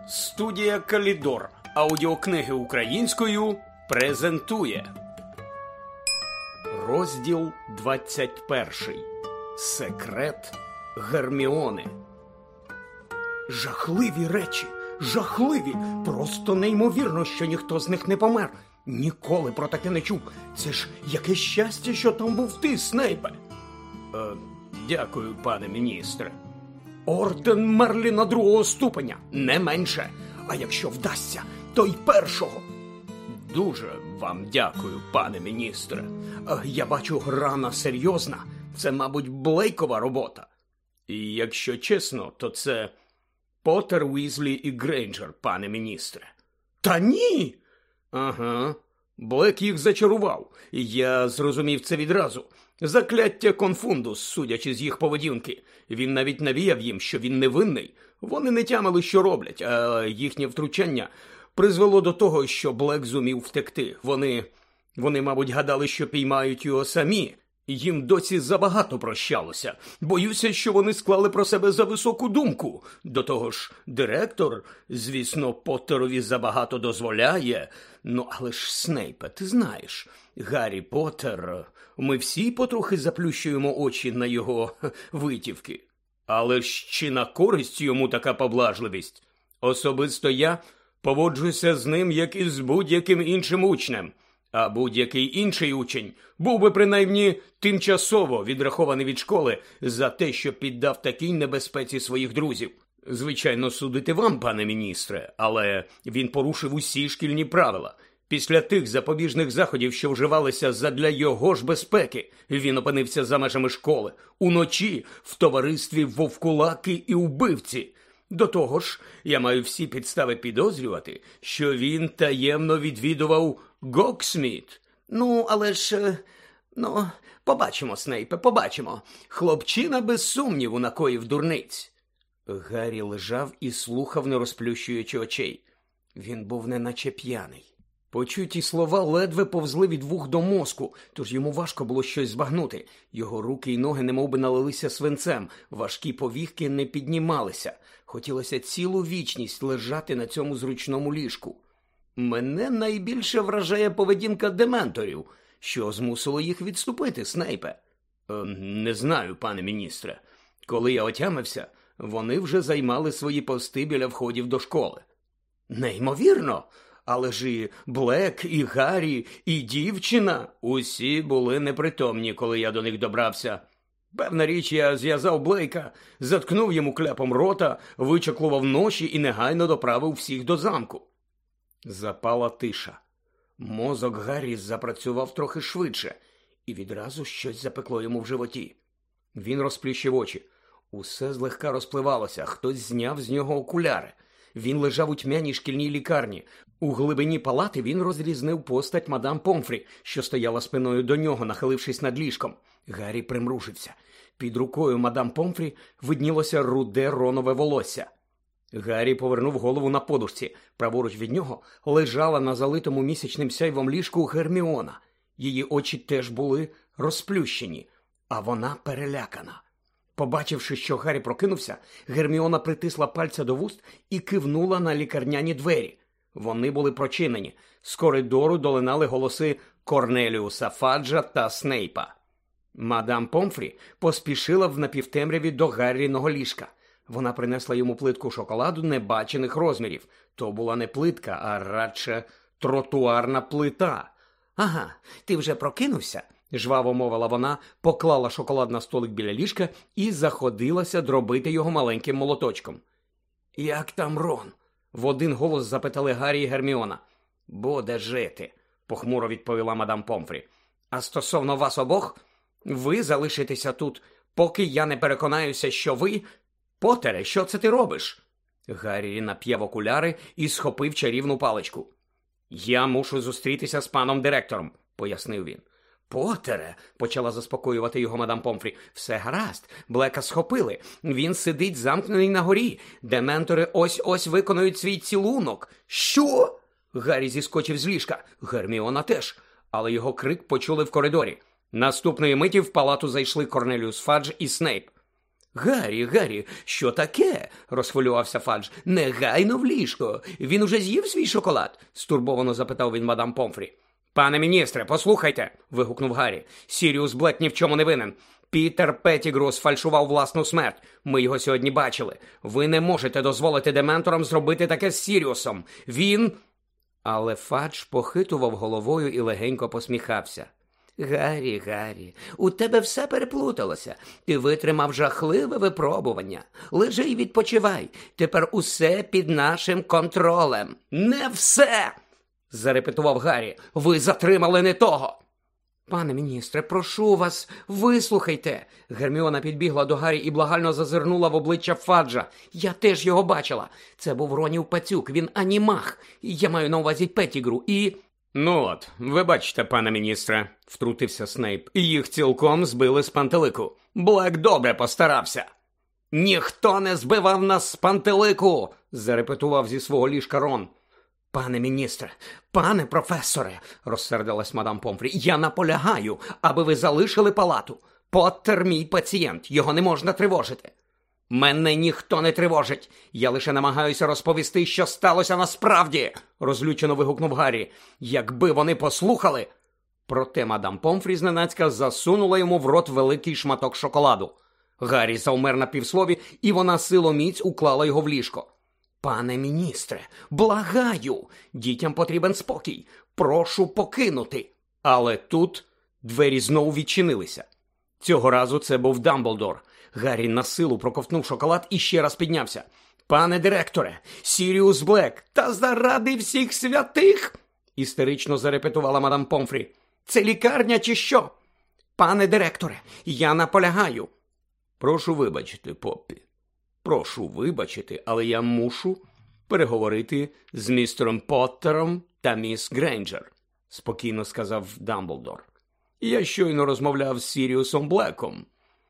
Студія Калідор аудіокниги українською презентує розділ 21. Секрет Герміони. Жахливі речі, жахливі, просто неймовірно, що ніхто з них не помер. Ніколи про таке не чув. Це ж яке щастя, що там був ти, Снейпе. Дякую, пане міністре. Орден Мерліна другого ступеня, не менше. А якщо вдасться, то й першого. Дуже вам дякую, пане міністре. Я бачу, рана серйозна. Це, мабуть, Блейкова робота. І якщо чесно, то це Поттер, Уізлі і Грейнджер, пане міністре. Та ні! Ага. Блек їх зачарував. Я зрозумів це відразу. Закляття Конфундус, судячи з їх поведінки. Він навіть навіяв їм, що він невинний. Вони не тямили, що роблять, а їхнє втручання призвело до того, що Блек зумів втекти. Вони, мабуть, гадали, що піймають його самі. Їм досі забагато прощалося. Боюся, що вони склали про себе за високу думку. До того ж, директор, звісно, Поттерові забагато дозволяє. Ну, але ж, Снейпе, ти знаєш, Гаррі Поттер, ми всі потрохи заплющуємо очі на його витівки. Але ж чи на користь йому така поблажливість? Особисто я поводжуся з ним, як і з будь-яким іншим учнем. А будь-який інший учень був би принаймні тимчасово відрахований від школи за те, що піддав такій небезпеці своїх друзів. Звичайно, судити вам, пане міністре, але він порушив усі шкільні правила. Після тих запобіжних заходів, що вживалися задля його ж безпеки, він опинився за межами школи, уночі, в товаристві вовкулаки і вбивці. До того ж, я маю всі підстави підозрювати, що він таємно відвідував Гоксміт. Але ж, побачимо, Снейпе, побачимо. Хлопчина без сумніву накоїв дурниць. Гаррі лежав і слухав, не розплющуючи очей. Він був неначе п'яний. Почуті слова ледве повзли від вух до мозку, тож йому важко було щось збагнути. Його руки й ноги немовби налилися свинцем, важкі повіки не піднімалися. Хотілося цілу вічність лежати на цьому зручному ліжку. Мене найбільше вражає поведінка дементорів, що змусило їх відступити, Снейпе. Не знаю, пане міністре. Коли я отямився, вони вже займали свої пости біля входів до школи. Неймовірно! Але ж і Блек, і Гаррі, і дівчина усі були непритомні, коли я до них добрався. Певна річ, я зв'язав Блейка, заткнув йому кляпом рота, вичаклував ноші і негайно доправив всіх до замку. Запала тиша. Мозок Гаррі запрацював трохи швидше, і відразу щось запекло йому в животі. Він розплющив очі. Усе злегка розпливалося, хтось зняв з нього окуляри. Він лежав у тьмяній шкільній лікарні. У глибині палати він розрізнив постать мадам Помфрі, що стояла спиною до нього, нахилившись над ліжком. Гаррі примружився. Під рукою мадам Помфрі виднілося руде ронове волосся. Гаррі повернув голову на подушці. Праворуч від нього лежала на залитому місячним сяйвом ліжку Герміона. Її очі теж були розплющені, а вона перелякана. Побачивши, що Гаррі прокинувся, Герміона притисла пальця до вуст і кивнула на лікарняні двері. Вони були прочинені. З коридору долинали голоси Корнеліуса Фаджа та Снейпа. Мадам Помфрі поспішила в напівтемряві до Гарріного ліжка. Вона принесла йому плитку шоколаду небачених розмірів. То була не плитка, а радше тротуарна плита. «Ага, ти вже прокинувся?» – жваво мовила вона, поклала шоколад на столик біля ліжка і заходилася дробити його маленьким молоточком. «Як там Рон?» – в один голос запитали Гаррі і Герміона. «Буде жити», – похмуро відповіла мадам Помфрі. «А стосовно вас обох, ви залишитеся тут, поки я не переконаюся, що ви... Поттере, що це ти робиш?» Гаррі нап'яв окуляри і схопив чарівну паличку. «Я мушу зустрітися з паном директором», – пояснив він. «Поттере», – почала заспокоювати його мадам Помфрі, – «все гаразд, Блека схопили, він сидить замкнений на горі, дементори ось-ось виконують свій цілунок». «Що?» – Гаррі зіскочив з ліжка, Герміона теж, але його крик почули в коридорі. Наступної миті в палату зайшли Корнеліус Фадж і Снейп. Гаррі, що таке?» – розхвилювався Фадж. «Негайно в ліжко. Він уже з'їв свій шоколад?» – стурбовано запитав він мадам Помфрі. «Пане міністре, послухайте!» – вигукнув Гаррі. «Сіріус Блек ні в чому не винен. Пітер Петтігру сфальшував власну смерть. Ми його сьогодні бачили. Ви не можете дозволити дементорам зробити таке з Сіріусом. Він...» Але Фадж похитував головою і легенько посміхався. Гаррі, у тебе все переплуталося. Ти витримав жахливе випробування. Лежи й відпочивай. Тепер усе під нашим контролем». «Не все!» – зарепетував Гаррі. «Ви затримали не того!» «Пане міністре, прошу вас, вислухайте!» Герміона підбігла до Гаррі і благально зазирнула в обличчя Фаджа. «Я теж його бачила. Це був Ронів пацюк, він анімах. Я маю на увазі Петтігру і...» «Ну от, ви бачите, пане міністре», – втрутився Снейп. «Їх цілком збили з пантелику. Блек добре постарався». «Ніхто не збивав нас з пантелику!» – зарепетував зі свого ліжка Рон. «Пане міністре, пане професоре», – розсердилась мадам Помфрі, – «я наполягаю, аби ви залишили палату. Поттер мій пацієнт, його не можна тривожити». «Мене ніхто не тривожить. Я лише намагаюся розповісти, що сталося насправді», – розлючено вигукнув Гаррі. «Якби вони послухали...» Проте мадам Помфрі зненацька засунула йому в рот великий шматок шоколаду. Гаррі завмер на півслові, і вона силоміць уклала його в ліжко. «Пане міністре, благаю! Дітям потрібен спокій. Прошу покинути!» Але тут двері знову відчинилися. Цього разу це був Дамблдор. Гаррі на силу проковтнув шоколад і ще раз піднявся. «Пане директоре, Сіріус Блек, та заради всіх святих!» істерично зарепетувала мадам Помфрі. «Це лікарня чи що? Пане директоре, я наполягаю!» «Прошу вибачити, Поппі. Прошу вибачити, але я мушу переговорити з містером Поттером та міс Грейнджер», спокійно сказав Дамблдор. «Я щойно розмовляв з Сіріусом Блеком».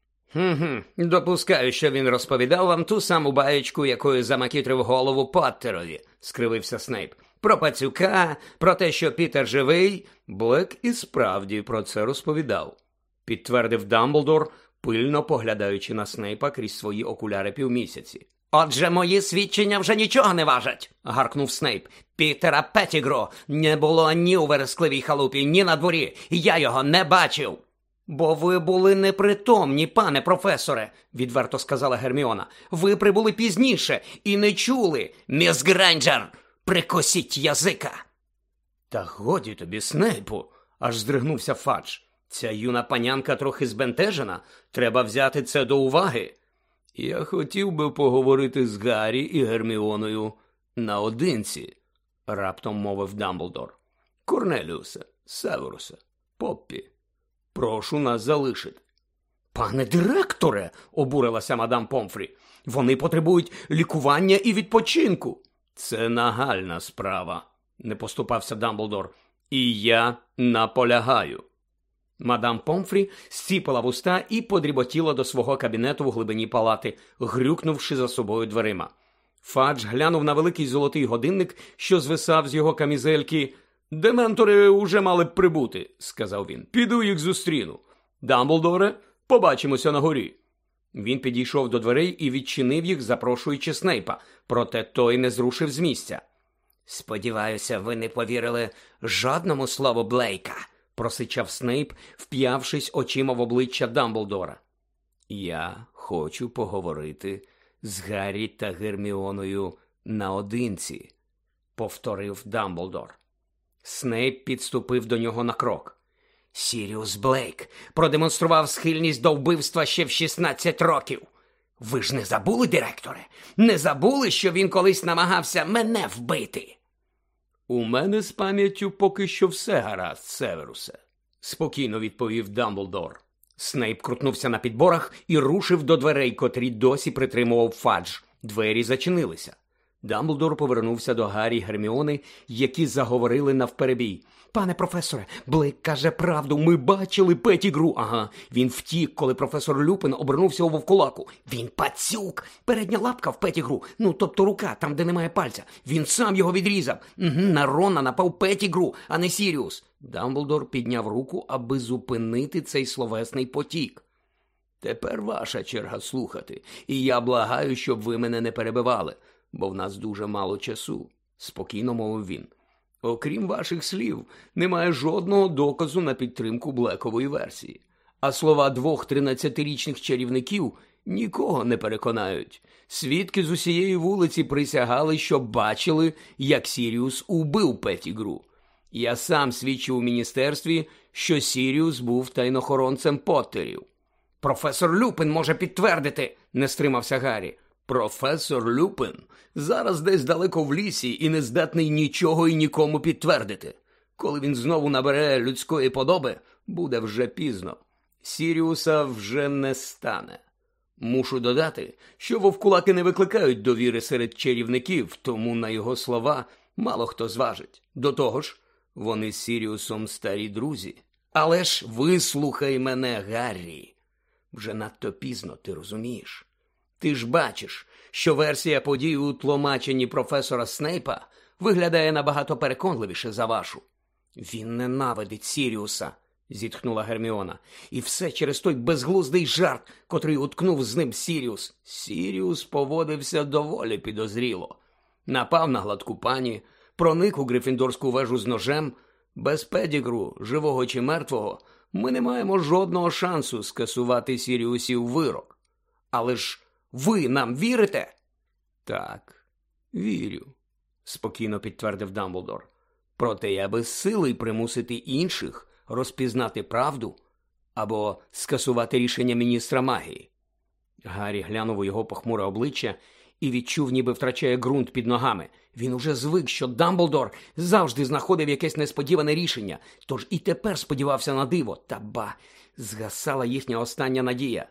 Допускаю, що він розповідав вам ту саму баєчку, якою замакітрив голову Поттерові», скривився Снейп. «Про пацюка, про те, що Пітер живий». «Блек і справді про це розповідав», підтвердив Дамблдор, пильно поглядаючи на Снейпа крізь свої окуляри півмісяці. «Отже, мої свідчення вже нічого не важать», гаркнув Снейп. «Пітера Петтігру не було ні у верескливій халупі, ні на дворі. Я його не бачив». «Бо ви були непритомні, пане професоре», відверто сказала Герміона. «Ви прибули пізніше і не чули. Міс Грейнджер, прикусіть язика». «Та годі тобі, Снейпу», аж здригнувся Фадж. «Ця юна панянка трохи збентежена. Треба взяти це до уваги». «Я хотів би поговорити з Гаррі і Герміоною наодинці», раптом мовив Дамблдор. «Корнеліусе, Северусе, Поппі, прошу нас залишити». «Пане директоре», обурилася мадам Помфрі, «вони потребують лікування і відпочинку». «Це нагальна справа», не поступався Дамблдор. «І я наполягаю». Мадам Помфрі зціпила вуста і подріботіла до свого кабінету в глибині палати, грюкнувши за собою дверима. Фадж глянув на великий золотий годинник, що звисав з його камізельки. «Дементори уже мали б прибути», – сказав він. «Піду їх зустріну. Дамблдоре, побачимося на горі». Він підійшов до дверей і відчинив їх, запрошуючи Снейпа, проте той не зрушив з місця. «Сподіваюся, ви не повірили жодному слову Блейка», – просичав Снейп, вп'явшись очима в обличчя Дамблдора. «Я хочу поговорити з Гаррі та Герміоною наодинці», – повторив Дамблдор. Снейп підступив до нього на крок. «Сіріус Блейк продемонстрував схильність до вбивства ще в 16 років. Ви ж не забули, директоре? Не забули, що він колись намагався мене вбити?» «У мене з пам'яттю поки що все гаразд, Северусе», – спокійно відповів Дамблдор. Снейп крутнувся на підборах і рушив до дверей, котрі досі притримував Фадж. Двері зачинилися. Дамблдор повернувся до Гаррі й Герміони, які заговорили навперебій. «Пане професоре, Блейк каже правду, ми бачили Петтігру». «Ага, він втік, коли професор Люпин обернувся у вовкулаку». «Він пацюк! Передня лапка в Петтігру, ну, тобто рука, там, де немає пальця. Він сам його відрізав. На Рона напав Петтігру, а не Сіріус». Дамблдор підняв руку, аби зупинити цей словесний потік. Тепер ваша черга слухати, і я благаю, щоб ви мене не перебивали, бо в нас дуже мало часу, – спокійно мовив він. Окрім ваших слів, немає жодного доказу на підтримку Блекової версії. А слова 2 13-річних чарівників нікого не переконають. Свідки з усієї вулиці присягали, що бачили, як Сіріус убив Петтігру. Я сам свідчив у міністерстві, що Сіріус був тайнохоронцем Поттерів. «Професор Люпин може підтвердити», – не стримався Гаррі. «Професор Люпин зараз десь далеко в лісі і не здатний нічого і нікому підтвердити. Коли він знову набере людської подоби, буде вже пізно. Сіріуса вже не стане. Мушу додати, що вовкулаки не викликають довіри серед чарівників, тому на його слова мало хто зважить. До того ж, вони з Сіріусом старі друзі. Але ж вислухай мене, Гаррі. Вже надто пізно, ти розумієш? Ти ж бачиш, що версія подій у тлумаченні професора Снейпа виглядає набагато переконливіше за вашу. Він ненавидить Сіріуса, зітхнула Герміона. І все через той безглуздий жарт, котрий уткнув з ним Сіріус. Сіріус поводився доволі підозріло. Напав на гладку пані, проник у Грифіндорську вежу з ножем. Без Петтігру, живого чи мертвого, ми не маємо жодного шансу скасувати Сіріусів вирок. Але ж ви нам вірите? Так, вірю, спокійно підтвердив Дамблдор. Проте я безсилий примусити інших розпізнати правду або скасувати рішення міністра магії. Гаррі глянув у його похмуре обличчя і відчув, ніби втрачає ґрунт під ногами. Він уже звик, що Дамблдор завжди знаходив якесь несподіване рішення, тож і тепер сподівався на диво. Та ба, згасала їхня остання надія.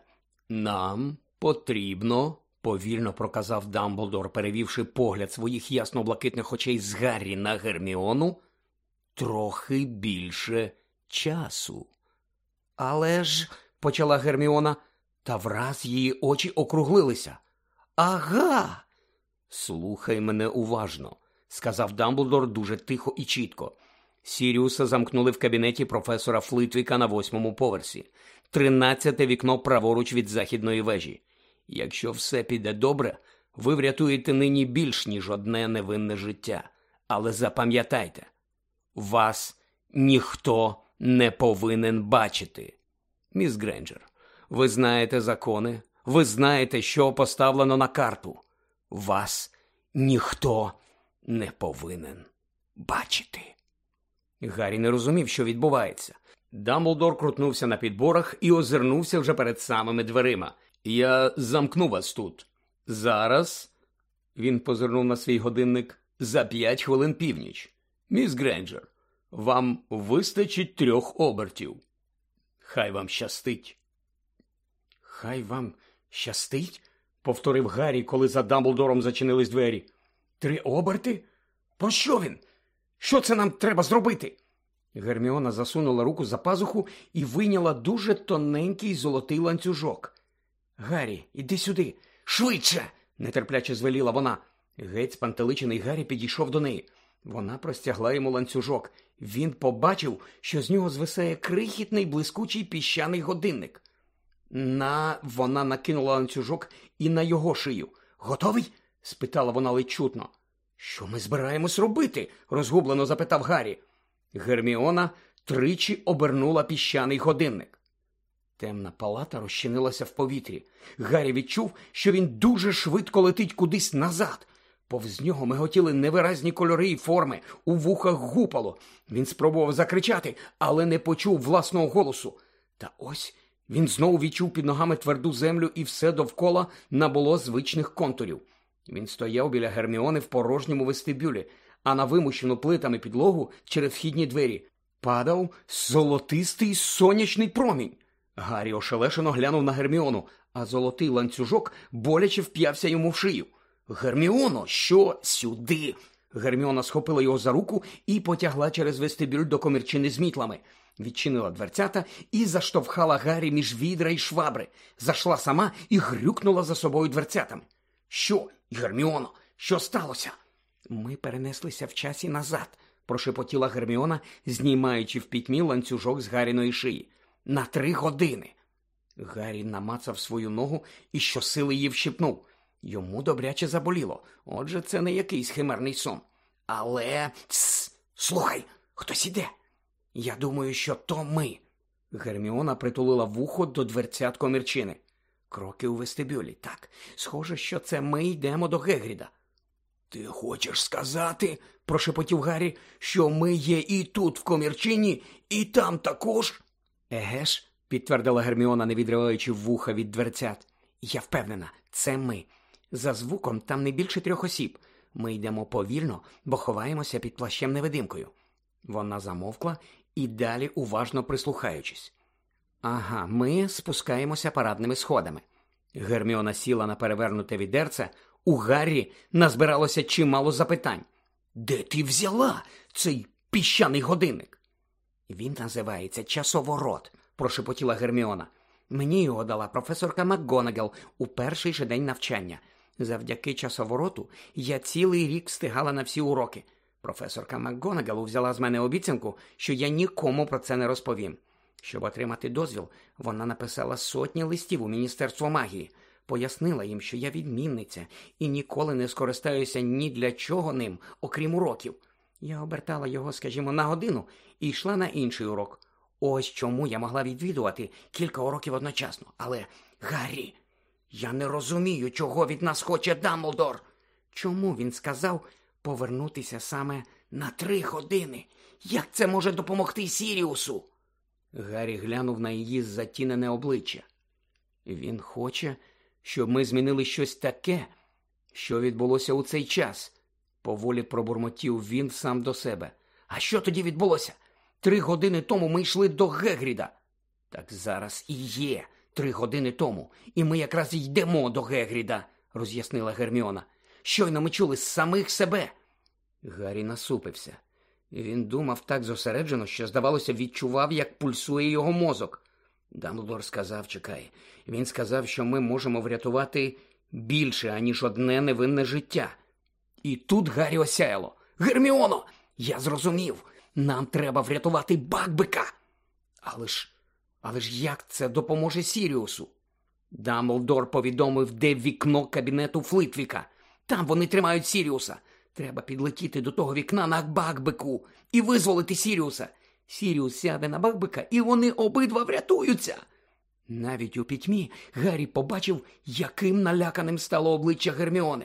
«Нам потрібно», – повільно проказав Дамблдор, перевівши погляд своїх ясно-блакитних очей з Гаррі на Герміону, – «трохи більше часу». «Але ж», – почала Герміона, та враз її очі округлилися. «Ага!» «Слухай мене уважно», – сказав Дамблдор дуже тихо і чітко. Сіріуса замкнули в кабінеті професора Флитвіка на 8-му поверсі. 13-те вікно праворуч від західної вежі. Якщо все піде добре, ви врятуєте нині більш, ніж одне невинне життя. Але запам'ятайте, вас ніхто не повинен бачити. Міс Грейнджер, ви знаєте закони, ви знаєте, що поставлено на карту. Вас ніхто не повинен бачити. Гаррі не розумів, що відбувається. Дамблдор крутнувся на підборах і озирнувся вже перед самими дверима. «Я замкну вас тут. Зараз», – він позирнув на свій годинник, – «за 5 хвилин північ. Міс Грейнджер, вам вистачить 3 обертів. Хай вам щастить». «Хай вам щастить?» – повторив Гаррі, коли за Дамблдором зачинились двері. 3 оберти? Про що він? Що це нам треба зробити?» Герміона засунула руку за пазуху і вийняла дуже тоненький золотий ланцюжок. «Гаррі, іди сюди! Швидше!» – нетерпляче звеліла вона. Геть спантеличений Гаррі підійшов до неї. Вона простягла йому ланцюжок. Він побачив, що з нього звисає крихітний блискучий піщаний годинник. Вона накинула ланцюжок і на його шию. «Готовий?» – спитала вона ледь чутно. «Що ми збираємось робити?» – розгублено запитав Гаррі. Герміона тричі обернула піщаний годинник. Темна палата розчинилася в повітрі. Гаррі відчув, що він дуже швидко летить кудись назад. Повз нього миготіли невиразні кольори і форми, у вухах гупало. Він спробував закричати, але не почув власного голосу. Та ось він знову відчув під ногами тверду землю, і все довкола набуло звичних контурів. Він стояв біля Герміони в порожньому вестибюлі, а на вимощену плитами підлогу через вхідні двері падав золотистий сонячний промінь. Гаррі ошелешено глянув на Герміону, а золотий ланцюжок боляче вп'явся йому в шию. «Герміоно, що сюди?» Герміона схопила його за руку і потягла через вестибюль до комірчини з мітлами. Відчинила дверцята і заштовхала Гаррі між відра й швабри. Зайшла сама і грюкнула за собою дверцятами. «Що, Герміоно, що сталося?» «Ми перенеслися в часі назад», – прошепотіла Герміона, знімаючи в пітьмі ланцюжок з Гарріної шиї. «На 3 години». Гаррі намацав свою ногу і щосили її вщипнув. Йому добряче заболіло. Отже, це не якийсь химерний сон. Але... Слухай, хтось іде. Я думаю, що то ми. Герміона притулила вухо до дверцят комірчини. Кроки у вестибюлі. Так, схоже, що це ми йдемо до Гегріда. Ти хочеш сказати, прошепотів Гаррі, що ми є і тут в комірчині, і там також? Еге ж, підтвердила Герміона, не відриваючи вуха від дверцят. Я впевнена, це ми. За звуком там не більше 3 осіб. Ми йдемо повільно, бо ховаємося під плащем-невидимкою. Вона замовкла і далі уважно прислухаючись. Ага, ми спускаємося парадними сходами. Герміона сіла на перевернуте відерце. У Гаррі назбиралося чимало запитань. Де ти взяла цей піщаний годинник? Він називається «Часоворот», прошепотіла Герміона. Мені його дала професорка МакГонагал у перший же день навчання. Завдяки часовороту я цілий рік встигала на всі уроки. Професорка МакГонагал взяла з мене обіцянку, що я нікому про це не розповім. Щоб отримати дозвіл, вона написала сотні листів у Міністерство магії. Пояснила їм, що я відмінниця і ніколи не скористаюся ні для чого ним, окрім уроків. Я обертала його, скажімо, на годину і йшла на інший урок. Ось чому я могла відвідувати кілька уроків одночасно. Але, Гаррі, я не розумію, чого від нас хоче Дамблдор. Чому він сказав повернутися саме на 3 години? Як це може допомогти Сіріусу? Гаррі глянув на її затінене обличчя. Він хоче, щоб ми змінили щось таке, що відбулося у цей час. Поволі пробурмотів він сам до себе. А що тоді відбулося? 3 години тому ми йшли до Гегріда. Так зараз і є 3 години тому, і ми якраз йдемо до Гегріда, роз'яснила Герміона. Щойно ми чули з самих себе. Гаррі насупився. Він думав так зосереджено, що, здавалося, відчував, як пульсує його мозок. Дамблдор сказав, чекай, він сказав, що ми можемо врятувати більше, аніж одне невинне життя. І тут Гаррі осяяло. Герміоно, я зрозумів, нам треба врятувати Бакбика. Але ж як це допоможе Сіріусу? Дамблдор повідомив, де вікно кабінету Флитвіка. Там вони тримають Сіріуса. Треба підлетіти до того вікна на Бакбику і визволити Сіріуса. Сіріус сяде на Бакбика, і вони обидва врятуються. Навіть у пітьмі Гаррі побачив, яким наляканим стало обличчя Герміони.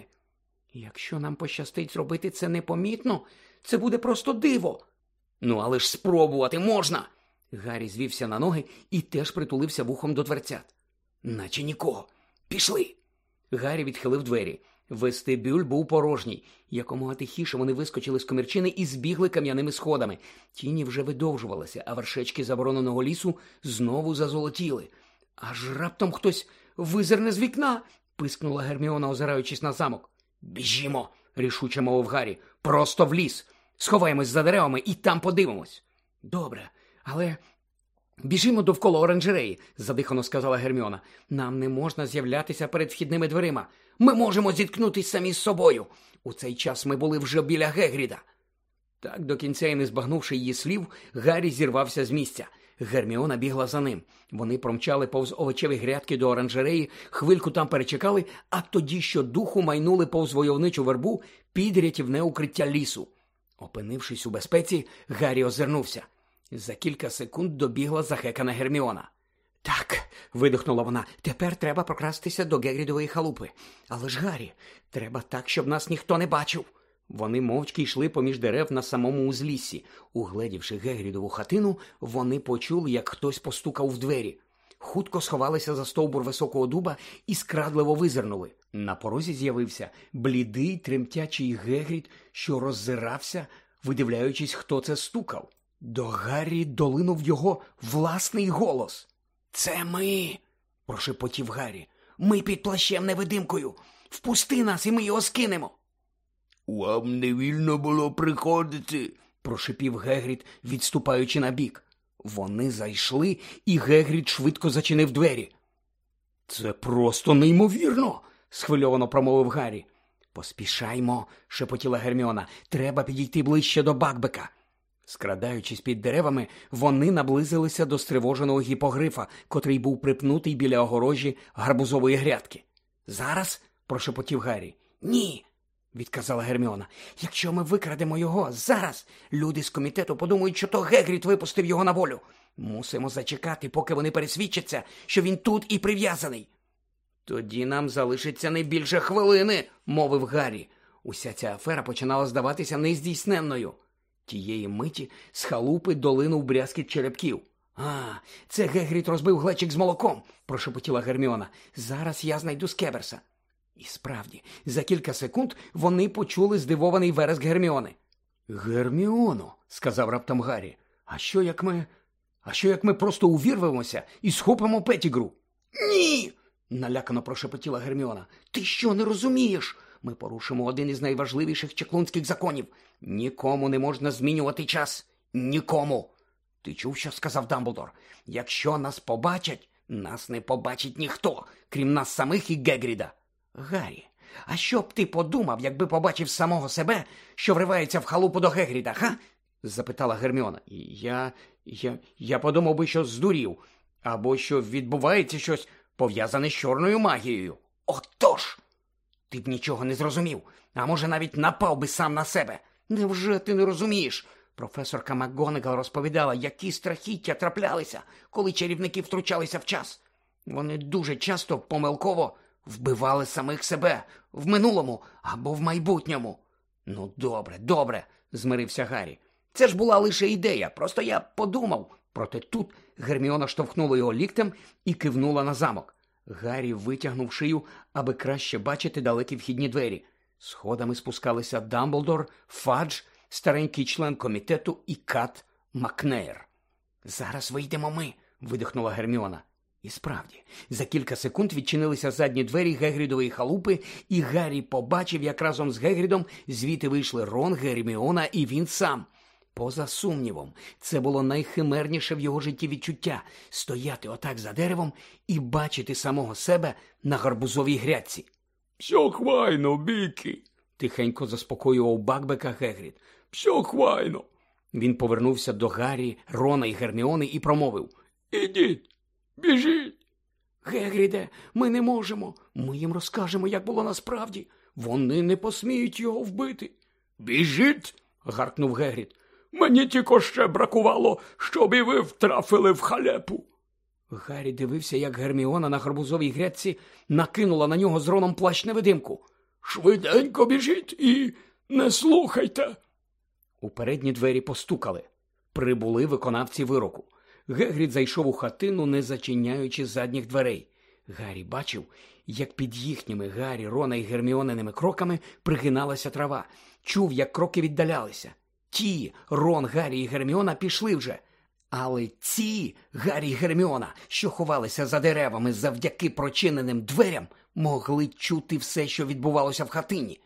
Якщо нам пощастить зробити це непомітно, це буде просто диво. Ну, але ж спробувати можна. Гаррі звівся на ноги і теж притулився вухом до дверцят. Наче нікого. Пішли. Гаррі відхилив двері. Вестибюль був порожній. Якомога тихіше вони вискочили з комірчини і збігли кам'яними сходами. Тіні вже видовжувалися, а вершечки забороненого лісу знову зазолотіли. Аж раптом хтось визирне з вікна, пискнула Герміона, озираючись на замок. Біжімо, рішуче мовив Гаррі, просто в ліс. Сховаємось за деревами і там подивимось. Добре, але біжімо довкола оранжереї, задихано сказала Герміона. Нам не можна з'являтися перед вхідними дверима. Ми можемо зіткнутись самі з собою. У цей час ми були вже біля Гегріда. Так, до кінця і не збагнувши її слів, Гаррі зірвався з місця. Герміона бігла за ним. Вони промчали повз овочеві грядки до оранжереї, хвильку там перечекали, а тоді щодуху майнули повз войовничу вербу під рятівне укриття лісу. Опинившись у безпеці, Гаррі озирнувся. За кілька секунд добігла захекана Герміона. Так, видихнула вона, тепер треба прокрастися до Гегрідової халупи. Але ж, Гаррі, треба так, щоб нас ніхто не бачив. Вони мовчки йшли поміж дерев на самому узліссі. Угледівши Гегрідову хатину, вони почули, як хтось постукав в двері. Хутко сховалися за стовбур високого дуба і скрадливо визирнули. На порозі з'явився блідий, тремтячий Гегрід, що роззирався, видивляючись, хто це стукав. До Гаррі долинув його власний голос. «Це ми!» – прошепотів Гаррі. «Ми під плащем-невидимкою! Впусти нас, і ми його скинемо!» «Вам не вільно було приходити!» – прошепів Гегрід, відступаючи набік. Вони зайшли, і Гегрід швидко зачинив двері. «Це просто неймовірно!» – схвильовано промовив Гаррі. «Поспішаймо!» – шепотіла Герміона. «Треба підійти ближче до Бакбика!» Скрадаючись під деревами, вони наблизилися до стривоженого гіпогрифа, котрий був припнутий біля огорожі гарбузової грядки. «Зараз?» – прошепотів Гаррі. «Ні!» – відказала Герміона. «Якщо ми викрадемо його зараз, люди з комітету подумають, що то Гегрід випустив його на волю. Мусимо зачекати, поки вони пересвідчаться, що він тут і прив'язаний». «Тоді нам залишиться не більше хвилини», – мовив Гаррі. Уся ця афера починала здаватися нездійсненною. Тієї миті з халупи долинув брязкіт черепків. «А, це Гегрід розбив глечик з молоком», – прошепотіла Герміона. «Зараз я знайду Скеберса». І справді, за кілька секунд вони почули здивований вереск Герміони. «Герміоно», – сказав раптом Гаррі, а що як ми просто увірвемося і схопимо Петтігру?» «Ні!» – налякано прошепотіла Герміона. «Ти що, не розумієш? Ми порушимо один із найважливіших чаклунських законів. Нікому не можна змінювати час. Нікому. Ти чув, що сказав Дамблдор? Якщо нас побачать, нас не побачить ніхто, крім нас самих і Гегріда. Гаррі, а що б ти подумав, якби побачив самого себе, що вривається в халупу до Гегріда, га?» – запитала Герміона. Я подумав би, що здурів, або що відбувається щось пов'язане з чорною магією. Отож! Ти б нічого не зрозумів, а може навіть напав би сам на себе. Невже ти не розумієш? Професорка МакГонагал розповідала, які страхіття траплялися, коли чарівники втручалися в час. Вони дуже часто помилково вбивали самих себе в минулому або в майбутньому. «Ну, добре», – змирився Гаррі. «Це ж була лише ідея, просто я подумав». Проте тут Герміона штовхнула його ліктем і кивнула на замок. Гаррі витягнув шию, аби краще бачити далекі вхідні двері. Сходами спускалися Дамблдор, Фадж, старенький член комітету і Кат Макнеєр. «Зараз вийдемо ми», – видихнула Герміона. І справді, за кілька секунд відчинилися задні двері Гегрідової халупи, і Гаррі побачив, як разом з Гегрідом звідти вийшли Рон, Герміона і він сам. Поза сумнівом, це було найхимерніше в його житті відчуття – стояти отак за деревом і бачити самого себе на гарбузовій грядці. «Все хвайно, Бікі», – тихенько заспокоював Бакбека Гегрід. «Все хвайно». Він повернувся до Гаррі, Рона і Герміони і промовив. «Ідіть, біжіть». «Гегріде, ми не можемо. Ми їм розкажемо, як було насправді. Вони не посміють його вбити». «Біжіть», – гаркнув Гегрід. «Мені тільки ще бракувало, щоб і ви втрафили в халепу». Гаррі дивився, як Герміона на гарбузовій грядці накинула на нього з Роном плащ-невидимку. «Швиденько біжіть і не слухайте». У передні двері постукали. Прибули виконавці вироку. Гегрід зайшов у хатину, не зачиняючи задніх дверей. Гаррі бачив, як під їхніми Гаррі, Рона і Герміониними кроками пригиналася трава. Чув, як кроки віддалялися. Ті, Рон, Гаррі і Герміона, пішли вже. Але ці Гаррі й Герміона, що ховалися за деревами завдяки прочиненим дверям, могли чути все, що відбувалося в хатині.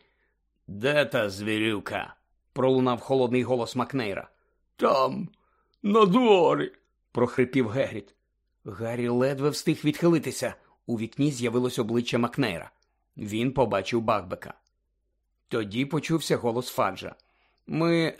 «Де та звірюка?» – пролунав холодний голос Макнейра. «Там, на дворі», – прохрипів Гегрід. Гаррі ледве встиг відхилитися. У вікні з'явилось обличчя Макнейра. Він побачив Бакбека. Тоді почувся голос Фаджа. «Ми,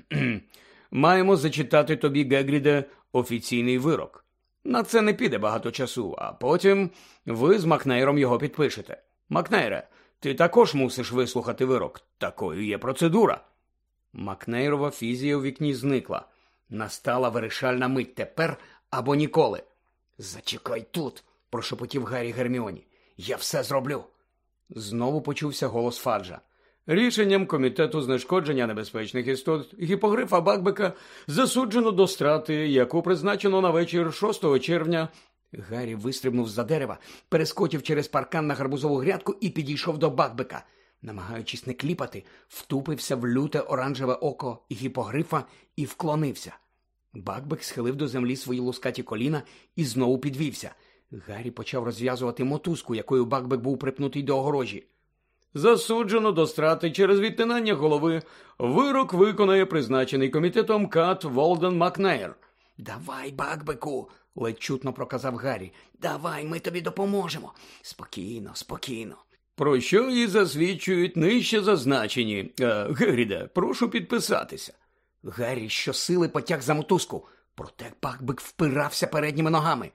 маємо зачитати тобі, Гегріде, офіційний вирок. На це не піде багато часу, а потім ви з Макнейром його підпишете. Макнейре, ти також мусиш вислухати вирок. Такою є процедура». Макнейрова фізія у вікні зникла. Настала вирішальна мить: тепер або ніколи. «Зачекай тут», – прошепотів Гаррі Герміоні. «Я все зроблю». Знову почувся голос Фаджа. «Рішенням комітету знешкодження небезпечних істот гіпогрифа Бакбека засуджено до страти, яку призначено на вечір 6 червня. Гаррі вистрибнув з-за дерева, перескочив через паркан на гарбузову грядку і підійшов до Бакбека. Намагаючись не кліпати, втупився в люте оранжеве око гіпогрифа і вклонився. Бакбек схилив до землі свої лускаті коліна і знову підвівся. Гаррі почав розв'язувати мотузку, якою Бакбек був припнутий до огорожі. «Засуджено до страти через відтинання голови. Вирок виконає призначений комітетом Кат Волден Макнеєр». «Давай, Бакбеку», – ледь чутно проказав Гаррі. «Давай, ми тобі допоможемо. Спокійно, спокійно». «Про що і засвідчують нижче зазначені. Гегріде, прошу підписатися». Гаррі щосили потяг за мотузку, проте Бак-Бик впирався передніми ногами.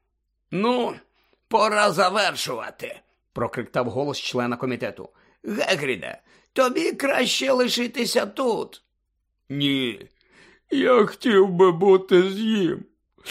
«Ну, пора завершувати», – прокриктав голос члена комітету. «Гегріде, тобі краще лишитися тут». «Ні, я хотів би бути з ним,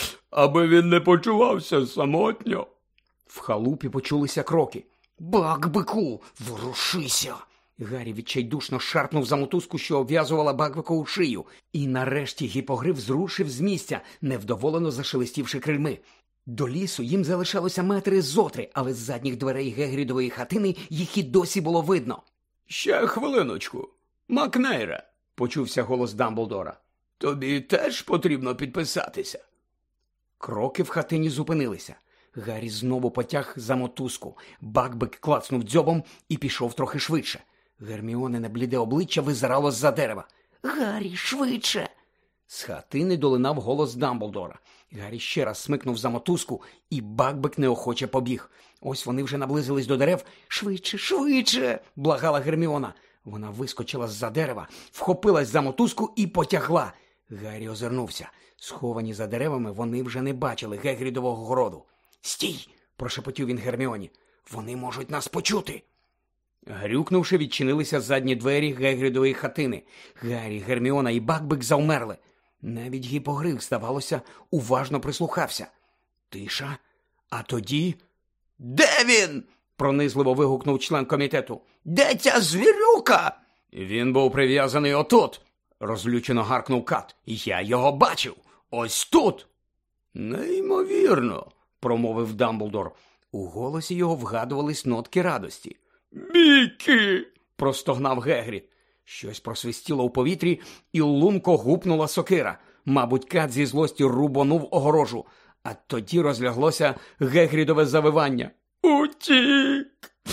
аби він не почувався самотньо». В халупі почулися кроки. «Бак-Бику, ворушися!» Гаррі відчайдушно шарпнув за мотузку, що обв'язувала Бак-Бикову шию, і нарешті гіпогриф зрушив з місця, невдоволено зашелестівши крильми. До лісу їм залишалося метри зо 3, але з задніх дверей Гегрідової хатини їх і досі було видно. «Ще хвилиночку, Макнейре», – почувся голос Дамблдора. «Тобі теж потрібно підписатися». Кроки в хатині зупинилися. Гаррі знову потяг за мотузку. Бак-Бик клацнув дзьобом і пішов трохи швидше. Герміонине бліде обличчя визирало з-за дерева. «Гаррі, швидше!» З хатини долинав голос Дамблдора. Гаррі ще раз смикнув за мотузку, і Бак-Бик неохоче побіг. Ось вони вже наблизились до дерев. «Швидше, швидше!» – благала Герміона. Вона вискочила з-за дерева, вхопилась за мотузку і потягла. Гаррі озирнувся. Сховані за деревами, вони вже не бачили Гегрідового городу. «Стій!» – прошепотів він Герміоні. «Вони можуть нас почути!» Грюкнувши, відчинилися задні двері Гегрідової хатини. Гаррі, Герміона і Бак-Бик завмерли. Навіть гіпогриф, здавалося, уважно прислухався. Тиша. А тоді... «Де він?» – пронизливо вигукнув член комітету. «Де ця звірюка?» «Він був прив'язаний отут», – розлючено гаркнув Кат. «Я його бачив. Ось тут!» «Неймовірно», – промовив Дамблдор. У голосі його вгадувались нотки радості. «Бікі!» – простогнав Гегрід. Щось просвистіло у повітрі, і лунко гупнула сокира. Мабуть, Кат зі злості рубанув огорожу. А тоді розляглося Гегрідове завивання. «Утік!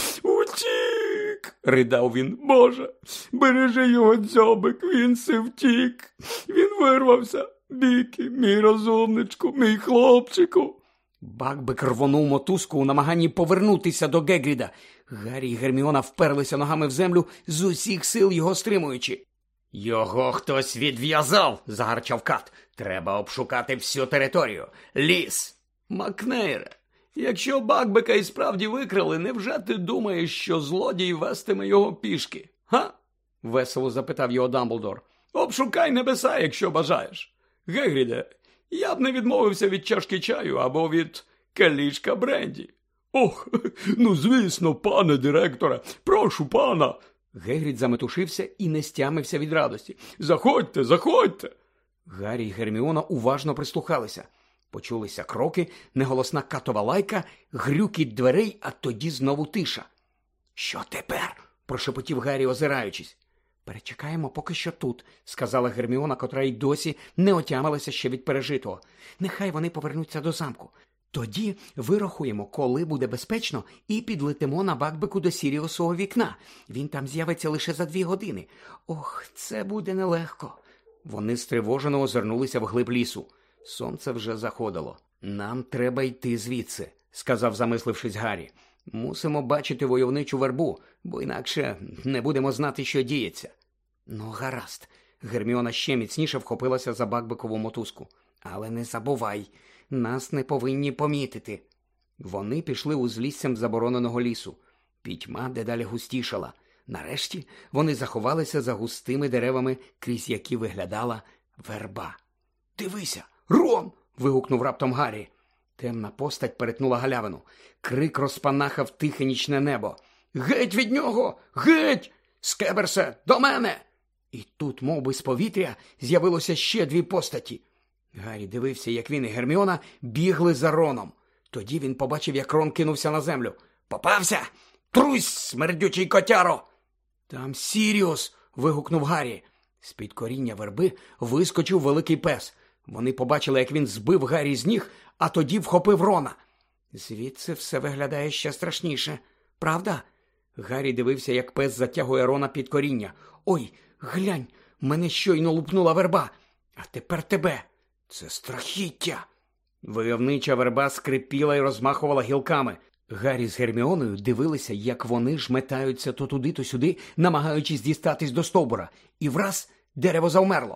Утік!» – ридав він. «Боже, бережи його, дзьобик, він се втік! Він вирвався! Бікі, мій розумничку, мій хлопчику!» Бак-Бик рвонув мотузку у намаганні повернутися до Гегріда. Гаррі і Герміона вперлися ногами в землю, з усіх сил його стримуючи. «Його хтось відв'язав!» – загарчав Кат. «Треба обшукати всю територію. Ліс!» «Макнейре, якщо Бак-Бика і справді викрали, невже ти думаєш, що злодій вестиме його пішки? Га?» – весело запитав його Дамблдор. «Обшукай небеса, якщо бажаєш. Гегріде, я б не відмовився від чашки чаю або від келішка бренді». «Ох, ну звісно, пане директоре, прошу пана!» Гегрід заметушився і не стямився від радості. «Заходьте, заходьте!» Гаррі й Герміона уважно прислухалися. Почулися кроки, неголосна Катова лайка, грюкіт дверей, а тоді знову тиша. «Що тепер?» – прошепотів Гаррі, озираючись. «Перечекаємо поки що тут», – сказала Герміона, котра й досі не отямилася ще від пережитого. «Нехай вони повернуться до замку. Тоді вирахуємо, коли буде безпечно, і підлетимо на Бак-Бику до Сіріусового вікна. Він там з'явиться лише за 2 години. Ох, це буде нелегко». Вони стривожено озирнулися вглиб лісу. Сонце вже заходило. «Нам треба йти звідси», – сказав, замислившись Гаррі. «Мусимо бачити войовничу вербу, бо інакше не будемо знати, що діється». «Ну, гаразд». Герміона ще міцніше вхопилася за Бак-Бикову мотузку. «Але не забувай, нас не повинні помітити». Вони пішли узліссям забороненого лісу. Пітьма дедалі густішала. Нарешті вони заховалися за густими деревами, крізь які виглядала верба. «Дивися, Рон!» – вигукнув раптом Гаррі. Темна постать перетнула галявину. Крик розпанахав тихе нічне небо. «Геть від нього! Геть! Скеберсе, до мене!» І тут, мов би з повітря, з'явилося ще 2 постаті. Гаррі дивився, як він і Герміона бігли за Роном. Тоді він побачив, як Рон кинувся на землю. «Попався! Трусь, смердючий котяро!» «Там Сіріус!» – вигукнув Гаррі. З-під коріння верби вискочив великий пес. Вони побачили, як він збив Гаррі з ніг, а тоді вхопив Рона. Звідси все виглядає ще страшніше. Правда? Гаррі дивився, як пес затягує Рона під коріння. «Ой, глянь, мене щойно лупнула верба. А тепер тебе. Це страхіття!» Войовнича верба скрипіла і розмахувала гілками. Гаррі з Герміоною дивилися, як вони ж метаються то туди, то сюди, намагаючись дістатись до стовбура. І враз дерево завмерло.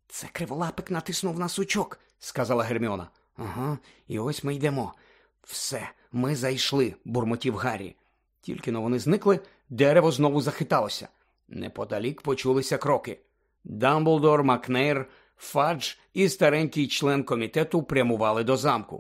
Це Криволапик натиснув на сучок, сказала Герміона. Ага, і ось ми йдемо. Все, ми зайшли, бурмотів Гаррі. Тільки-но вони зникли, дерево знову захиталося. Неподалік почулися кроки. Дамблдор, Макнейр, Фадж і старенький член комітету прямували до замку.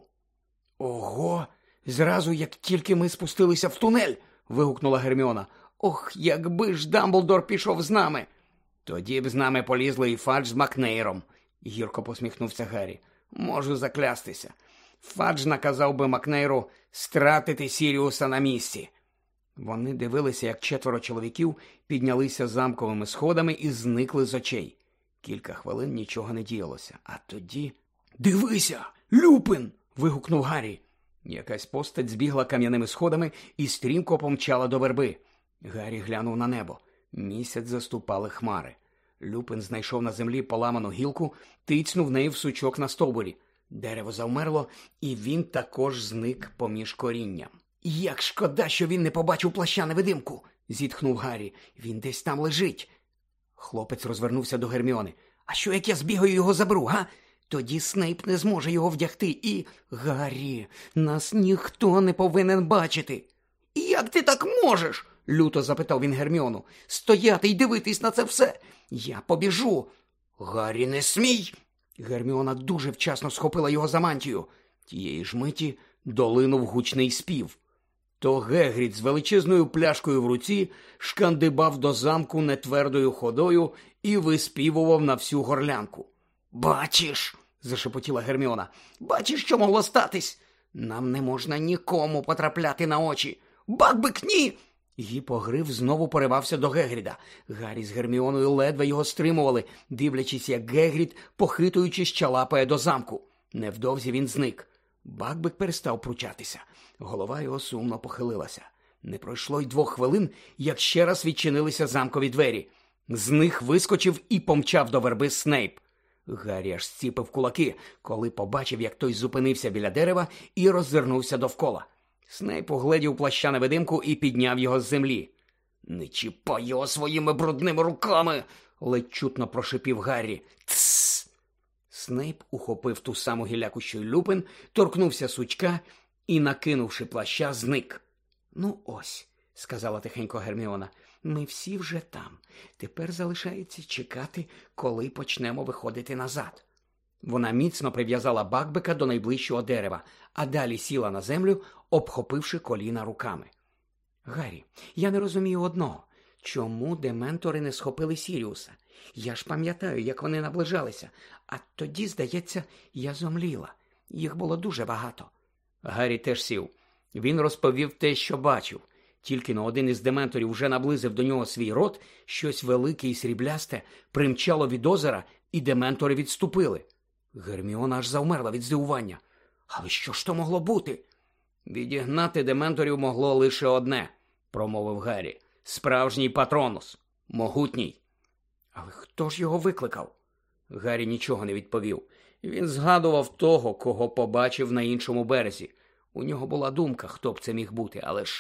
Ого! Зразу, як тільки ми спустилися в тунель, вигукнула Герміона. Ох, якби ж Дамблдор пішов з нами. Тоді б з нами полізли і Фадж з Макнейром, гірко посміхнувся Гаррі. Можу заклястися. Фадж наказав би Макнейру стратити Сіріуса на місці. Вони дивилися, як 4 чоловіків піднялися замковими сходами і зникли з очей. Кілька хвилин нічого не діялося. А тоді... «Дивися! Люпин!» – вигукнув Гаррі. Якась постать збігла кам'яними сходами і стрімко помчала до верби. Гаррі глянув на небо. Місяць заступали хмари. Люпин знайшов на землі поламану гілку, тицьнув нею в сучок на стовбурі. Дерево завмерло, і він також зник поміж корінням. «Як шкода, що він не побачив плаща-невидимку!» – зітхнув Гаррі. «Він десь там лежить!» Хлопець розвернувся до Герміони. «А що, як я збігаю його заберу, га? Тоді Снейп не зможе його вдягти і... Гаррі, нас ніхто не повинен бачити!» «Як ти так можеш?» – люто запитав він Герміону. «Стояти й дивитись на це все! Я побіжу!» «Гаррі, не смій!» Герміона дуже вчасно схопила його за мантію. Тієї ж миті долинув гучний спів. То Гегрід з величезною пляшкою в руці шкандибав до замку нетвердою ходою і виспівував на всю горлянку. «Бачиш!» – зашепотіла Герміона. «Бачиш, що могло статись? Нам не можна нікому потрапляти на очі! Бакбик, ні!» Гіпогриф знову поривався до Гегріда. Гаррі з Герміоною ледве його стримували, дивлячись, як Гегрід, похитуючись, чалапає до замку. Невдовзі він зник. Бакбик перестав пручатися. Голова його сумно похилилася. Не пройшло й 2 хвилин, як ще раз відчинилися замкові двері. З них вискочив і помчав до верби Снейп. Гаррі аж зціпив кулаки, коли побачив, як той зупинився біля дерева і роззирнувся довкола. Снейп угледів плаща-невидимку і підняв його з землі. «Не чіпай його своїми брудними руками!» – ледь чутно прошипів Гаррі. «Тсс!» Снейп ухопив ту саму гіляку, що й Люпин, торкнувся сучка і, накинувши плаща, зник. «Ну ось», – сказала тихенько Герміона, – «ми всі вже там. Тепер залишається чекати, коли почнемо виходити назад». Вона міцно прив'язала Бакбека до найближчого дерева, а далі сіла на землю, обхопивши коліна руками. «Гаррі, я не розумію одного. Чому дементори не схопили Сіріуса? Я ж пам'ятаю, як вони наближалися, а тоді, здається, я зомліла. Їх було дуже багато». Гаррі теж сів. Він розповів те, що бачив. Тільки-но один із дементорів вже наблизив до нього свій рот, щось велике і сріблясте примчало від озера, і дементори відступили. Герміона аж завмерла від здивування. «Але що ж то могло бути?» «Відігнати дементорів могло лише одне», – промовив Гаррі. «Справжній Патронус. Могутній». «Але хто ж його викликав?» Гаррі нічого не відповів. Він згадував того, кого побачив на іншому березі. У нього була думка, хто б це міг бути,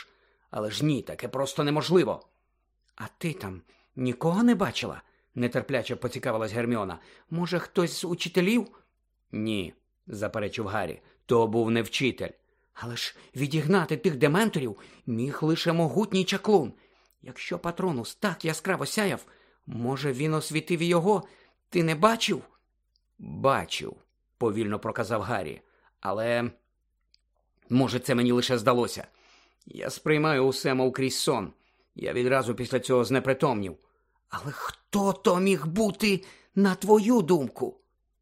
але ж ні, таке просто неможливо. «А ти там нікого не бачила?» – нетерпляче поцікавилась Герміона. «Може, хтось з учителів?» «Ні», – заперечив Гаррі, – «то був не вчитель». «Але ж відігнати тих дементорів міг лише могутній чаклун. Якщо Патронус так яскраво сяяв, може, він освітив і його? Ти не бачив?» «Бачив», – повільно проказав Гаррі, – «але, може, це мені лише здалося. Я сприймаю усе, мов крізь сон. Я відразу після цього знепритомнів». «Але хто то міг бути, на твою думку?»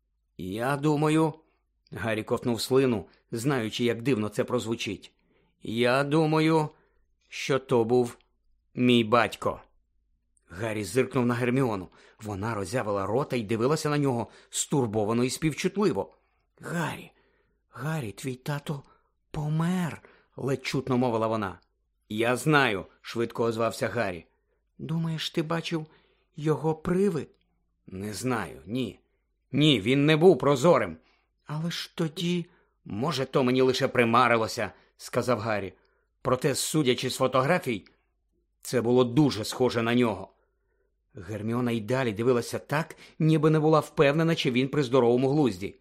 «Я думаю...» Гаррі ковтнув слину, знаючи, як дивно це прозвучить. «Я думаю, що то був мій батько». Гаррі зиркнув на Герміону. Вона роззявила рота й дивилася на нього стурбовано і співчутливо. Гаррі, твій тато помер», – ледь чутно мовила вона. «Я знаю», – швидко озвався Гаррі. «Думаєш, ти бачив його привид?» «Не знаю, ні. Ні, він не був прозорим». «Але ж тоді...» «Може, то мені лише примарилося», – сказав Гаррі. «Проте, судячи з фотографій, це було дуже схоже на нього». Герміона й далі дивилася так, ніби не була впевнена, чи він при здоровому глузді.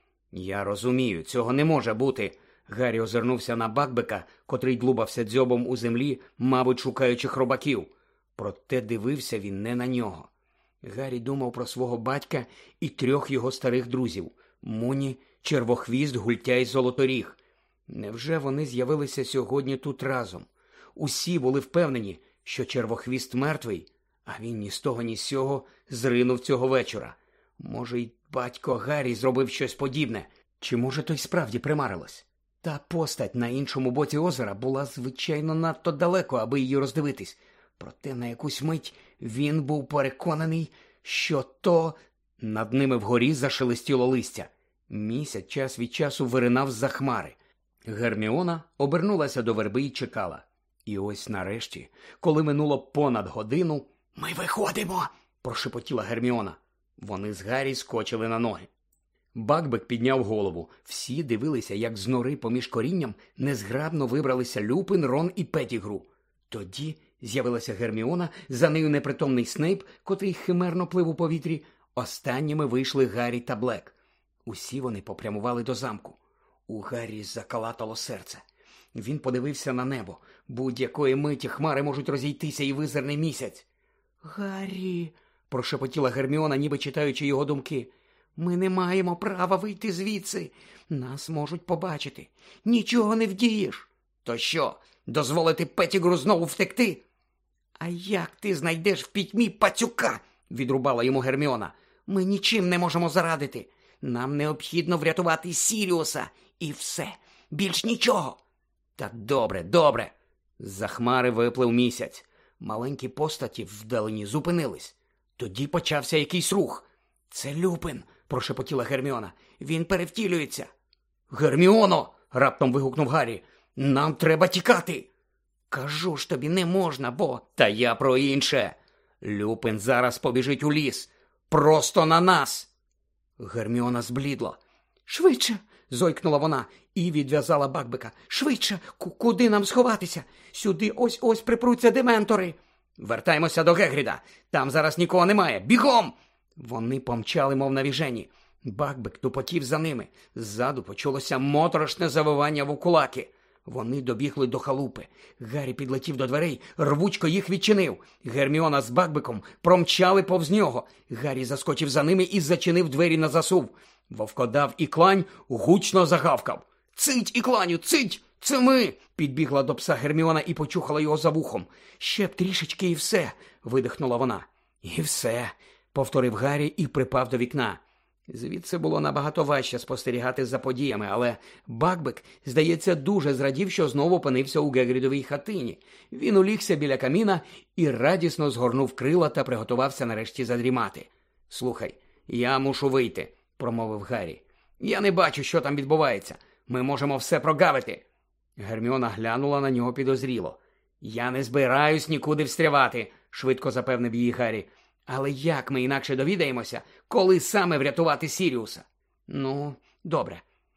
«Я розумію, цього не може бути». Гаррі озирнувся на Бакбека, котрий длубався дзьобом у землі, мабуть, шукаючи хробаків. Проте дивився він не на нього. Гаррі думав про свого батька і 3 його старих друзів – Муні, Червохвіст, Гультя й Золоторіг. Невже вони з'явилися сьогодні тут разом? Усі були впевнені, що Червохвіст мертвий, а він ні з того, ні з сього зринув цього вечора. Може, й батько Гаррі зробив щось подібне? Чи може то й справді примарилось? Та постать на іншому боці озера була, звичайно, надто далеко, аби її роздивитись. Проте на якусь мить він був переконаний, що то... Над ними вгорі зашелестіло листя. Місяць час від часу виринав з-за хмари. Герміона обернулася до верби і чекала. І ось нарешті, коли минуло понад годину, «Ми виходимо!» – прошепотіла Герміона. Вони з Гаррі скочили на ноги. Бакбек підняв голову. Всі дивилися, як з нори поміж корінням незграбно вибралися Люпин, Рон і Петтігру. Тоді з'явилася Герміона, за нею непритомний Снейп, котрий химерно плив у повітрі. Останніми вийшли Гаррі та Блек. Усі вони попрямували до замку. У Гаррі закалатало серце. Він подивився на небо. Будь-якої миті хмари можуть розійтися і визирне місяць. «Гаррі!» – прошепотіла Герміона, ніби читаючи його думки. «Ми не маємо права вийти звідси. Нас можуть побачити. Нічого не вдієш». «То що, дозволити Петтігру знову втекти?» «А як ти знайдеш в пітьмі пацюка?» – відрубала йому Герміона. «Ми нічим не можемо зарадити. Нам необхідно врятувати Сіріуса. І все. Більш нічого». «Та добре, добре». З-за хмари виплив місяць. Маленькі постаті вдалині зупинились. Тоді почався якийсь рух. «Це Люпин», – прошепотіла Герміона. «Він перевтілюється». «Герміоно!» – раптом вигукнув Гаррі. «Нам треба тікати!» «Кажу ж тобі, не можна, бо...» «Та я про інше. Люпин зараз побіжить у ліс. Просто на нас!» Герміона зблідла. «Швидше!» – зойкнула вона і відв'язала Бакбека. «Швидше! Куди нам сховатися? Сюди ось-ось припруться дементори!» «Вертаймося до Гегріда! Там зараз нікого немає! Бігом!» Вони помчали, мов навіжені. Бакбек тупотів за ними. Ззаду почулося моторошне завивання вовкулаки. Вони добігли до халупи. Гаррі підлетів до дверей, рвучко їх відчинив. Герміона з Бакбеком промчали повз нього. Гаррі заскочив за ними і зачинив двері на засув. Вовкодав і Клань гучно загавкав. «Цить, Ікланю, цить! Це ми!» Підбігла до пса Герміона і почухала його за вухом. «Ще б трішечки і все!» – видихнула вона. «І все!» – повторив Гаррі і припав до вікна. Звідси було набагато важче спостерігати за подіями, але Бакбек, здається, дуже зрадів, що знову опинився у Гегрідовій хатині. Він улігся біля каміна і радісно згорнув крила та приготувався нарешті задрімати. «Слухай, я мушу вийти», – промовив Гаррі. «Я не бачу, що там відбувається. Ми можемо все прогавити». Герміона глянула на нього підозріло. «Я не збираюсь нікуди встрявати», – швидко запевнив її Гаррі. «Але як ми інакше довідаємося, коли саме врятувати Сіріуса?» «Ну, добре.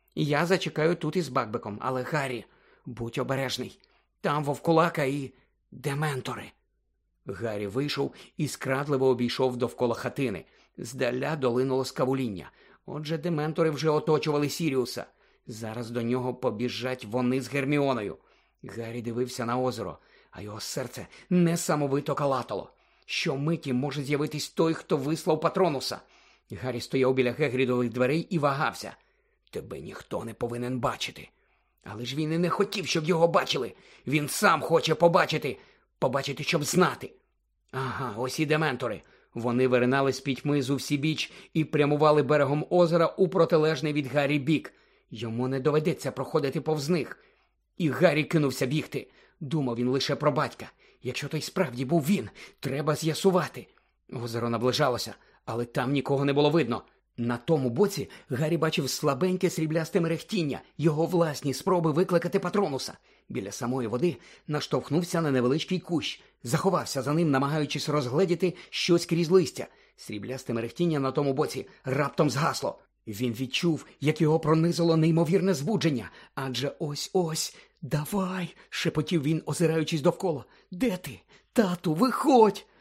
Я зачекаю тут із Бакбеком, але, Гаррі, будь обережний. Там вовкулака і дементори». Гаррі вийшов і скрадливо обійшов довкола хатини. Здаля долинуло скавуління. Отже, дементори вже оточували Сіріуса. Зараз до нього побіжать вони з Герміоною. Гаррі дивився на озеро, а його серце несамовито калатало. Щомиті може з'явитись той, хто вислав Патронуса. Гаррі стояв біля Гегрідових дверей і вагався. Тебе ніхто не повинен бачити. Але ж він і не хотів, щоб його бачили. Він сам хоче побачити. Побачити, щоб знати. Ага, ось і дементори. Вони виринали з пітьми зувсібіч і прямували берегом озера у протилежний від Гаррі бік. Йому не доведеться проходити повз них. І Гаррі кинувся бігти. Думав він лише про батька. Якщо той справді був він, треба з'ясувати. Озеро наближалося, але там нікого не було видно. На тому боці Гаррі бачив слабеньке сріблясте мерехтіння, його власні спроби викликати Патронуса. Біля самої води наштовхнувся на невеличкий кущ, заховався за ним, намагаючись розгледіти щось крізь листя. Сріблясте мерехтіння на тому боці раптом згасло. Він відчув, як його пронизило неймовірне збудження. Адже ось-ось... «Давай!» – шепотів він, озираючись довкола. «Де ти? Тату, виходь!»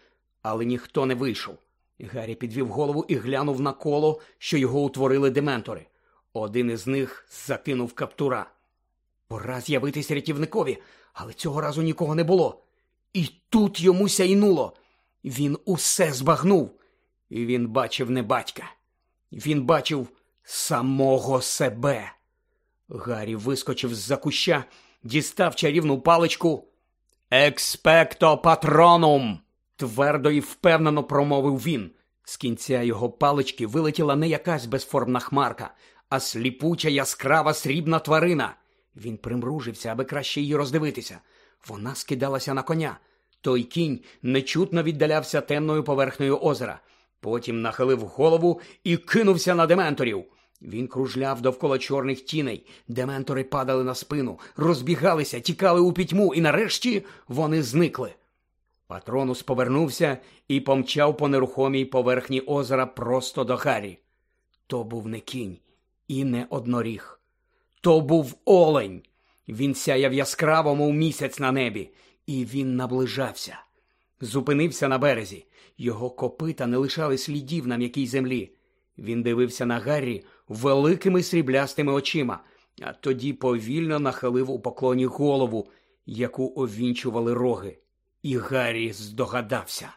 але ніхто не вийшов. Гаррі підвів голову і глянув на коло, що його утворили дементори. Один із них закинув каптура. Пора з'явитись рятівникові, але цього разу нікого не було. І тут йому сяйнуло. Він усе збагнув. І він бачив не батька. Він бачив самого себе. Гаррі вискочив з-за куща, дістав чарівну паличку. «Експекто патронум!» – твердо і впевнено промовив він. З кінця його палички вилетіла не якась безформна хмарка, а сліпуча яскрава срібна тварина. Він примружився, аби краще її роздивитися. Вона скидалася на коня. Той кінь нечутно віддалявся темною поверхнею озера. Потім нахилив голову і кинувся на дементорів. Він кружляв довкола чорних тіней. Дементори падали на спину, розбігалися, тікали у пітьму, і нарешті вони зникли. Патронус повернувся і помчав по нерухомій поверхні озера просто до Гаррі. То був не кінь і не одноріг. То був олень. Він сяяв яскраво, мов місяць на небі, і він наближався. Зупинився на березі. Його копита не лишали слідів на м'якій землі. Він дивився на Гаррі великими сріблястими очима, а тоді повільно нахилив у поклоні голову, яку овінчували роги. І Гаррі здогадався.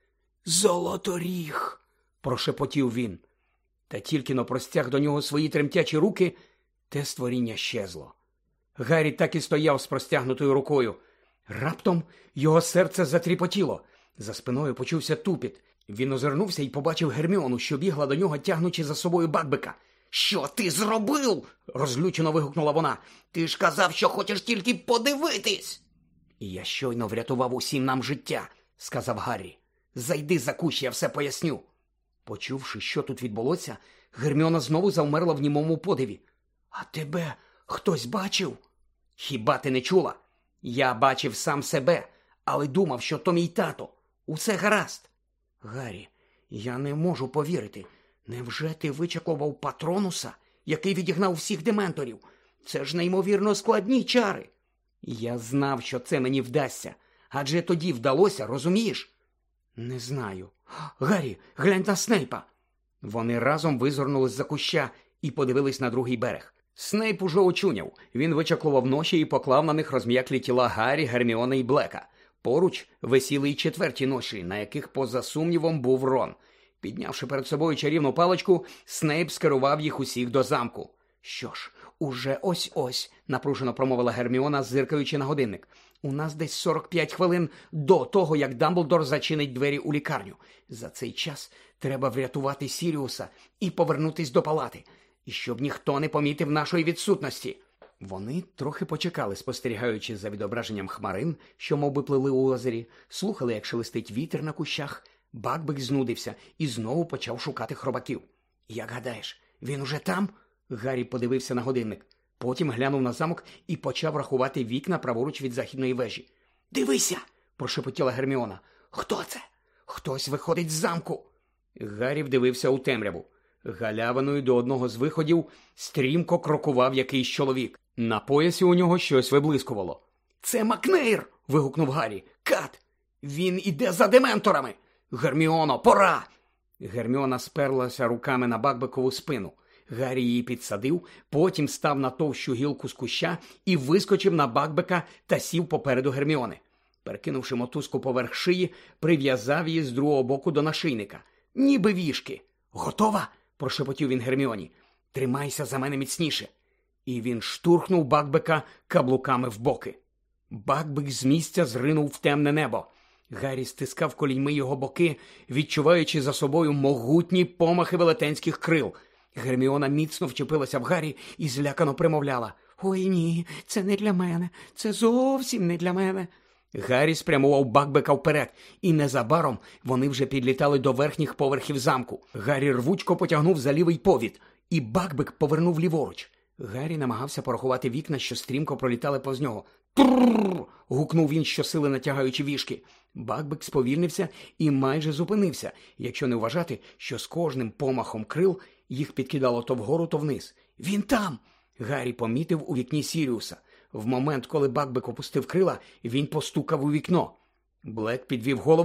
«Золоторіг!» – прошепотів він. Та тільки-но простяг до нього свої тремтячі руки, те створіння щезло. Гаррі так і стояв з простягнутою рукою. Раптом його серце затріпотіло. За спиною почувся тупіт. Він озирнувся і побачив Герміону, що бігла до нього, тягнучи за собою Бакбека. «Що ти зробив?» – розлючено вигукнула вона. «Ти ж казав, що хочеш тільки подивитись!» «Я щойно врятував усім нам життя», – сказав Гаррі. «Зайди за кущ, я все поясню». Почувши, що тут відбулося, Герміона знову завмерла в німому подиві. «А тебе хтось бачив?» «Хіба ти не чула? Я бачив сам себе, але думав, що то мій тато. Усе гаразд». «Гаррі, я не можу повірити. Невже ти вичаклував Патронуса, який відігнав всіх дементорів? Це ж неймовірно складні чари». «Я знав, що це мені вдасться. Адже тоді вдалося, розумієш?» «Не знаю. Гаррі, глянь на Снейпа!» Вони разом визирнули з-за куща і подивились на другий берег. Снейп уже очуняв. Він вичаклував ноші і поклав на них розм'яклі тіла Гаррі, Герміони і Блека. Поруч висіли й четверті ноші, на яких, поза сумнівом, був Рон. Піднявши перед собою чарівну паличку, Снейп скерував їх усіх до замку. «Що ж, уже ось-ось», – напружено промовила Герміона, зиркаючи на годинник. «У нас десь 45 хвилин до того, як Дамблдор зачинить двері у лікарню. За цей час треба врятувати Сіріуса і повернутись до палати. І щоб ніхто не помітив нашої відсутності». Вони трохи почекали, спостерігаючи за відображенням хмарин, що мовби плили у озері, слухали, як шелестить вітер на кущах. Бакбек знудився і знову почав шукати хробаків. «Як гадаєш, він уже там?» Гаррі подивився на годинник. Потім глянув на замок і почав рахувати вікна праворуч від західної вежі. «Дивися!» – прошепотіла Герміона. «Хто це? Хтось виходить з замку!» Гаррі вдивився у темряву. Галявиною до одного з виходів стрімко крокував якийсь чоловік. На поясі у нього щось виблискувало. «Це Макнейр!» – вигукнув Гаррі. «Кат! Він іде за дементорами! Герміоно, пора!» Герміона сперлася руками на Бакбекову спину. Гаррі її підсадив, потім став на товщу гілку з куща і вискочив на Бакбека та сів попереду Герміони. Перекинувши мотузку поверх шиї, прив'язав її з другого боку до нашийника. Ніби вішки. «Готова?» – прошепотів він Герміоні. «Тримайся за мене міцніше». І він штурхнув Бакбека каблуками в боки. Бакбек з місця зринув в темне небо. Гаррі стискав коліньми його боки, відчуваючи за собою могутні помахи велетенських крил. Герміона міцно вчепилася в Гаррі і злякано примовляла. «Ой ні, це не для мене, це зовсім не для мене». Гаррі спрямував Бакбека вперед, і незабаром вони вже підлітали до верхніх поверхів замку. Гаррі рвучко потягнув за лівий повід, і Бакбек повернув ліворуч. Гаррі намагався порахувати вікна, що стрімко пролітали повз нього. «Трррррр!» – гукнув він, щосили натягаючи вішки. Бакбек сповільнився і майже зупинився, якщо не вважати, що з кожним помахом крил їх підкидало то вгору, то вниз. «Він там!» – Гаррі помітив у вікні Сіріуса. В момент, коли Бакбек опустив крила, він постукав у вікно. Блек підвів голову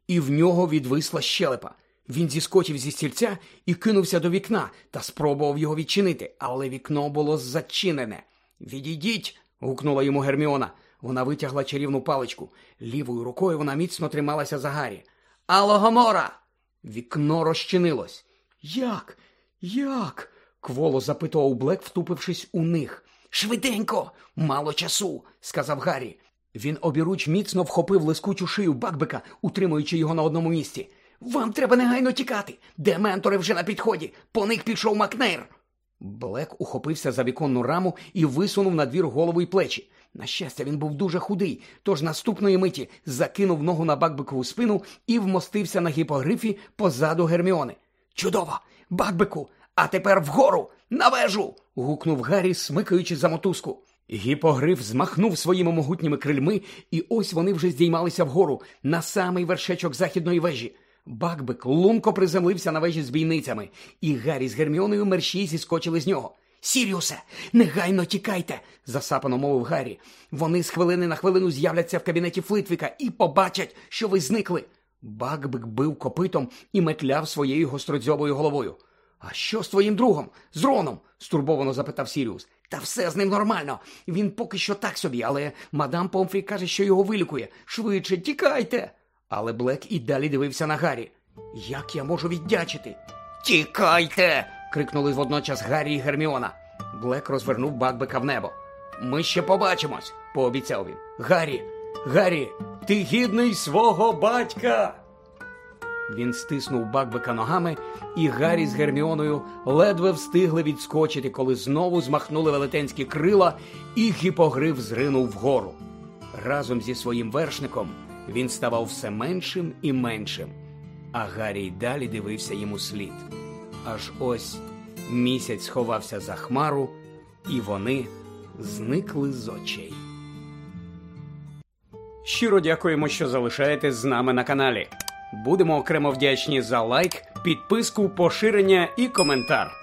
і в нього відвисла щелепа. Він зіскочив зі стільця і кинувся до вікна та спробував його відчинити, але вікно було зачинене. «Відійдіть!» – гукнула йому Герміона. Вона витягла чарівну паличку. Лівою рукою вона міцно трималася за Гаррі. «Алло-Гомора!» Вікно розчинилось. «Як? Як?» – кволо запитував Блек, втупившись у них. «Швиденько! Мало часу!» – сказав Гаррі. Він обіруч міцно вхопив лискучу шию Бакбека, утримуючи його на одному місці. «Вам треба негайно тікати! Дементори вже на підході! По них пішов Макнейр!» Блек ухопився за віконну раму і висунув на двір голову й плечі. На щастя, він був дуже худий, тож наступної миті закинув ногу на Бакбекову спину і вмостився на гіпогрифі позаду Герміони. «Чудово! Бакбеку! А тепер вгору! На вежу!» – гукнув Гаррі, смикаючи за мотузку. Гіпогриф змахнув своїми могутніми крильми, і ось вони вже здіймалися вгору, на самий вершечок західної вежі. Бакбек лунко приземлився на вежі з бійницями, і Гаррі з Герміоною мерщій зіскочили з нього. «Сіріусе, негайно тікайте!» – засапано мовив Гаррі. «Вони з хвилини на хвилину з'являться в кабінеті Флитвіка і побачать, що ви зникли!» Бакбек бив копитом і метляв своєю гостродзьобою головою. «А що з твоїм другом? З Роном?» – стурбовано запитав Сіріус. «Та все з ним нормально. Він поки що так собі, але мадам Помфрі каже, що його вилікує. Швидше, тікайте!» Але Блек і далі дивився на Гаррі. «Як я можу віддячити?» «Тікайте!» – крикнули водночас Гаррі і Герміона. Блек розвернув Бакбека в небо. «Ми ще побачимось!» – пообіцяв він. Гаррі, ти гідний свого батька!» Він стиснув Бакбека ногами, і Гаррі з Герміоною ледве встигли відскочити, коли знову змахнули велетенські крила, і гіпогриф зринув вгору. Разом зі своїм вершником він ставав все меншим і меншим, а Гаррі й далі дивився йому слід. Аж ось місяць сховався за хмару, і вони зникли з очей. Щиро дякуємо, що залишаєтесь з нами на каналі. Будемо окремо вдячні за лайк, підписку, поширення і коментар.